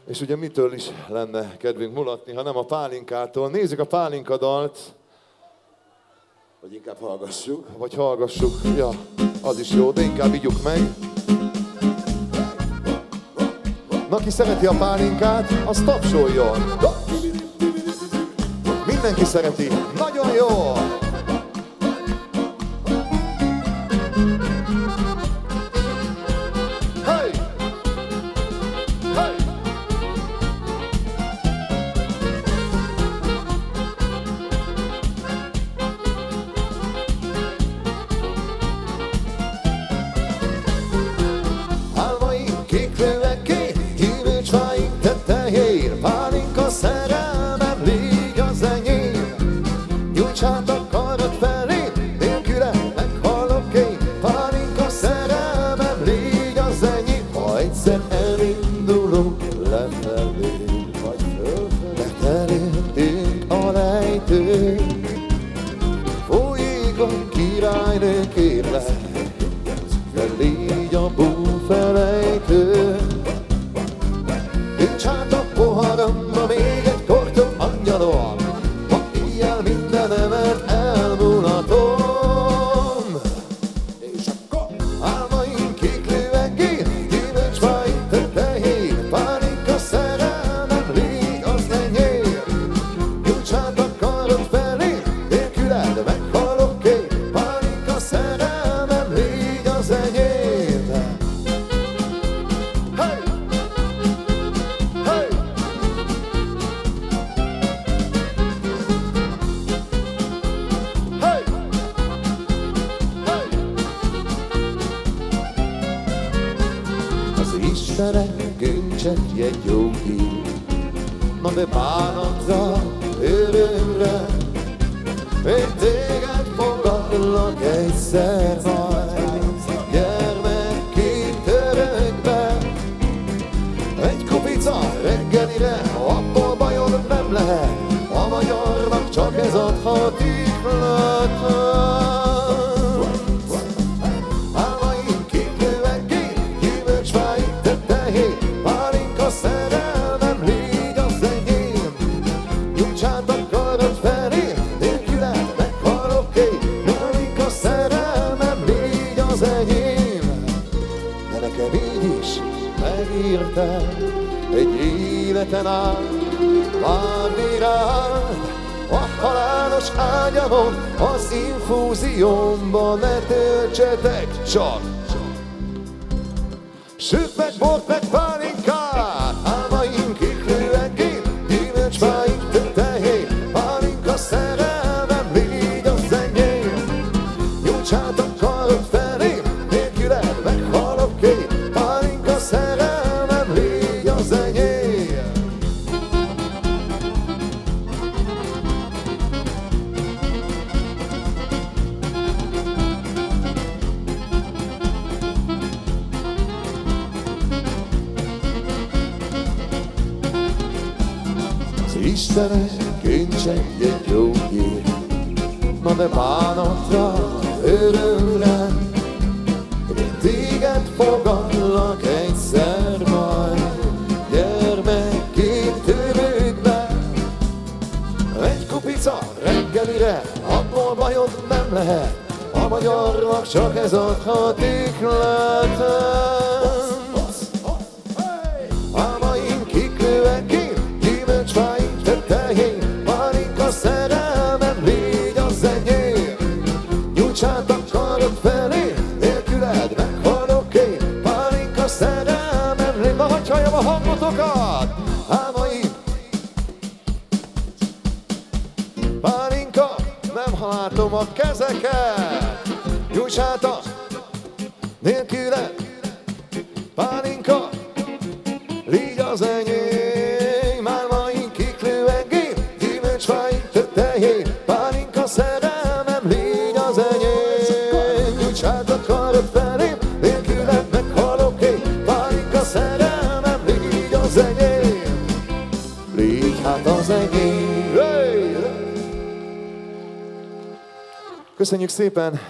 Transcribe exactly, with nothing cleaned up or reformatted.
És ugye mitől is lenne kedvünk mulatni, ha nem a pálinkától. Nézzük a pálinka dalt. Vagy inkább hallgassuk. Vagy hallgassuk. Ja, az is jó, de inkább vigyük meg. Na, aki szereti a pálinkát, az tapsoljon. Mindenki szereti. Nagyon jó! Hey! Hey! Álmaink kéklőek kék, gyümölcsfáink tettehér, pálinka szerelmem, légy az enyém. Nyújts át a karod felé, nélküle meghalok én, pálinka szerelmem, légy az enyém. Ha egyszer elindulunk lefelé, vagy fölfelé, elértünk a rejtőn, folyékony királynő, kérlek, de légy a búfelejtő. Nincs hát a poharamba még egy kortyom, angyalom, ha éjjel mindenemet elmulatom. És akkor álmaink kéklőek kék, gyümölcsfáink tettehér, pálinka szerelmem, légy az enyém. Nyújts át a karod felé, nélküled meghalok én, pálinka szerelmem, légy az enyém. Hey! Hey! Hey! Hey! Az Istenek könycsettje egy jó hír, na de bánatra, örömre, én téged fogadlak egyszer majd, gyermekként örökbe. Egy kupica reggelire, abból bajod nem lehet, a magyarnak csak ez adhatik látom. Álmaink kéklőek kék, gyümölcsfáink tettehér, pálinka szerelmem, légy az enyém. Nyújts át a karod felé, nélküled meghalok én, pálinka szerelmem, légy az enyém. De nekem így is megírtál egy életen át, várni rád a halálos ágyamon, az infúziómban ne töltsetek csak süt meg, bort meg, pálinkát. Álmaink kéklőek kék, gyümölcsfáink tettehér, pálinka szerelmem, légy az enyém. Nyújts át a karod felé, nélküled meghalok én, pálinka szerelmem, légy az enyém. Az Istenek könycsettje egy jó hír, na de bánatra, örömre, én téged fogadlak egyszer majd, gyermekként örökbe. Egy kupica reggelire, abból bajod nem lehet, a magyarnak csak ez adhatik látom. Álmaink kéklőek kék, gyümölcsfáink tettehér, pálinka szerelmem, légy az enyém. Nyújts át a karod felé, nélküled meghalok én, pálinka szerelmem, légy. Na, hagyj halljam a hangotokat! Álmaim, pálinka, nem látom a kezeket. Nyújts át a nélküled, pálinka, légy az enyém. Álmaink kéklőek kék, gyümölcsfáink tettehér, pálinka szerelmem, légy az enyém. Nyújts át a karod felé, nélküled meghalok én, pálinka szerelmem, légy az enyém. Légy hát az enyém. Köszönjük szépen!